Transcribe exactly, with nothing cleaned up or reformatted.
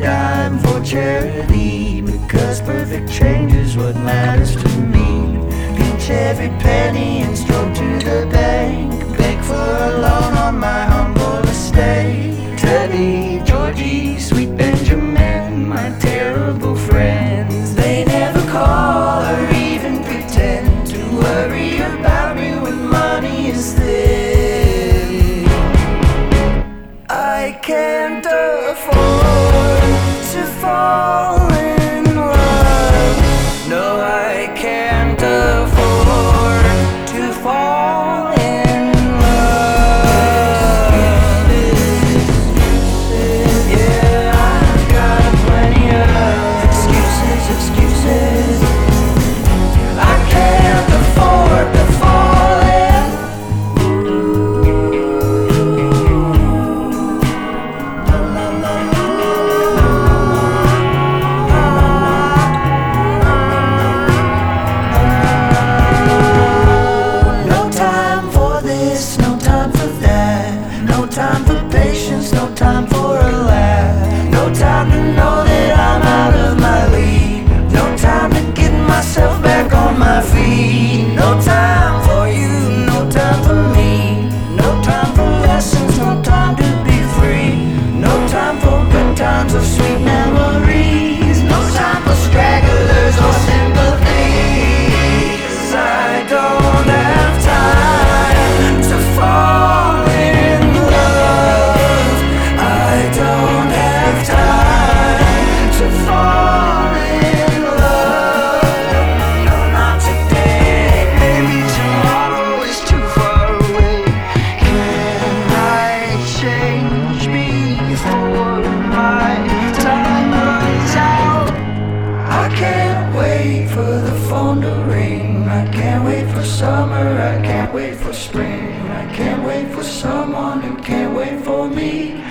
dime for charity, because perfect change is what matters to me. Pinch every penny and stroll to the bank, beg for a loan on my humble estate. Teddy, Georgie, sweet Benjamin, my terrible friends, they never call or even pretend to worry about me when money is thin. I can't afford to fall in love. No, I can't afford to fall in love. Yeah, I've got plenty of excuses, excuses. I can't afford to fall in. La, la, la, no time for this, no time for that. No time for patience, no time for a laugh. No time to know that I'm out of my league. No time to get myself back on my feet. No time for you, no time for me. No time for lessons, no time to be free. No time for good times or sweet memories. No time for stragglers or sympathies. I don't have time to fall in love. I don't have time to fall in love. No, not today. Maybe tomorrow is too far away. Can I change before my time runs out? I can't wait for the phone to ring. I can't wait for summer, I can't wait for spring. I can't wait for someone who can't wait for me.